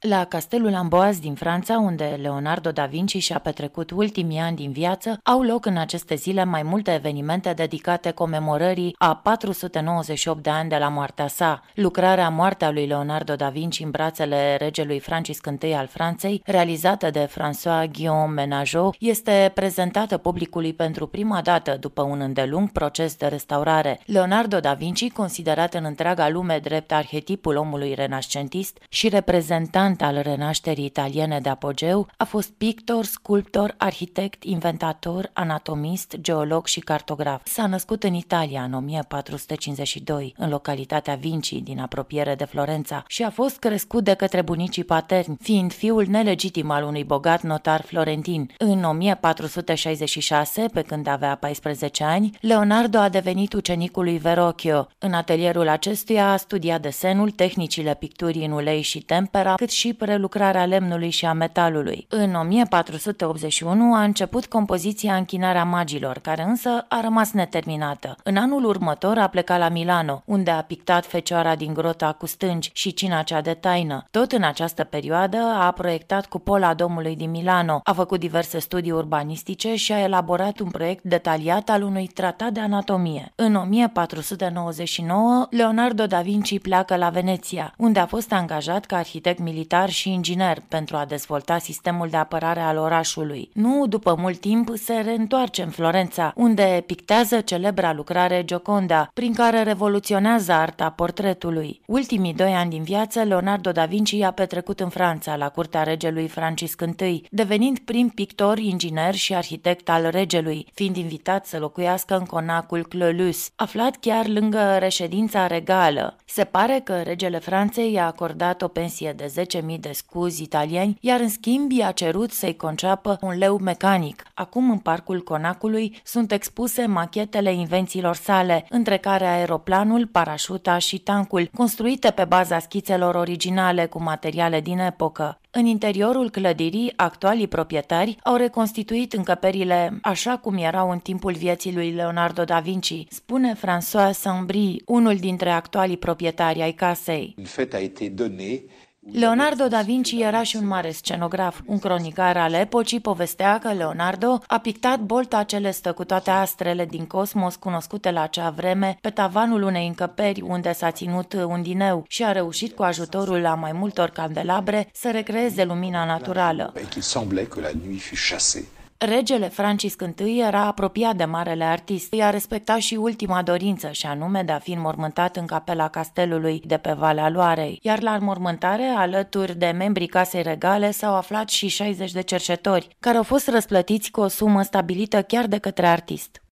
La Castelul Amboise din Franța, unde Leonardo da Vinci și-a petrecut ultimii ani din viață, au loc în aceste zile mai multe evenimente dedicate comemorării a 498 de ani de la moartea sa. Lucrarea Moartea lui Leonardo da Vinci în brațele regelui Francisc I al Franței, realizată de François-Guillaume Menajot, este prezentată publicului pentru prima dată după un îndelung proces de restaurare. Leonardo da Vinci, considerat în întreaga lume drept arhetipul omului renascentist și reprezentant al renașterii italiene de apogeu, a fost pictor, sculptor, arhitect, inventator, anatomist, geolog și cartograf. S-a născut în Italia în 1452, în localitatea Vinci, din apropiere de Florența, și a fost crescut de către bunicii paterni, fiind fiul nelegitim al unui bogat notar florentin. În 1466, pe când avea 14 ani, Leonardo a devenit ucenicul lui Verrocchio. În atelierul acestuia a studiat desenul, tehnicile picturii în ulei și tempera, cât și prelucrarea lemnului și a metalului. În 1481 a început compoziția Închinarea magilor, care însă a rămas neterminată. În anul următor a plecat la Milano, unde a pictat Fecioara din grota cu stânci și Cina cea de taină. Tot în această perioadă a proiectat cupola Domului din Milano, a făcut diverse studii urbanistice și a elaborat un proiect detaliat al unui tratat de anatomie. În 1499, Leonardo da Vinci pleacă la Veneția, unde a fost angajat ca arhitect militar și inginer pentru a dezvolta sistemul de apărare al orașului. Nu după mult timp se reîntoarce în Florența, unde pictează celebra lucrare Gioconda, prin care revoluționează arta portretului. Ultimii 2 ani din viață, Leonardo da Vinci i-a petrecut în Franța, la curtea regelui Francisc I, devenind prim pictor, inginer și arhitect al regelui, fiind invitat să locuiască în conacul Clolus, aflat chiar lângă reședința regală. Se pare că regele Franței i-a acordat o pensie de 10.000 de scuzi italieni, iar în schimb i-a cerut să-i conceapă un leu mecanic. Acum, în parcul conacului, sunt expuse machetele invențiilor sale, între care aeroplanul, parașuta și tancul, construite pe baza schițelor originale cu materiale din epocă. În interiorul clădirii, actualii proprietari au reconstituit încăperile așa cum erau în timpul vieții lui Leonardo da Vinci, spune François Saint-Brie, unul dintre actualii proprietari ai casei. Leonardo da Vinci era și un mare scenograf. Un cronicar al epocii povestea că Leonardo a pictat bolta celestă cu toate astrele din cosmos cunoscute la acea vreme pe tavanul unei încăperi unde s-a ținut un dineu și a reușit cu ajutorul a mai multor candelabre să recreeze lumina naturală. Regele Francisc I era apropiat de marele artist. I-a respectat și ultima dorință, și anume de a fi înmormântat în capela castelului de pe Valea Loarei. Iar la înmormântare, alături de membrii casei regale, s-au aflat și 60 de cerșetori, care au fost răsplătiți cu o sumă stabilită chiar de către artist.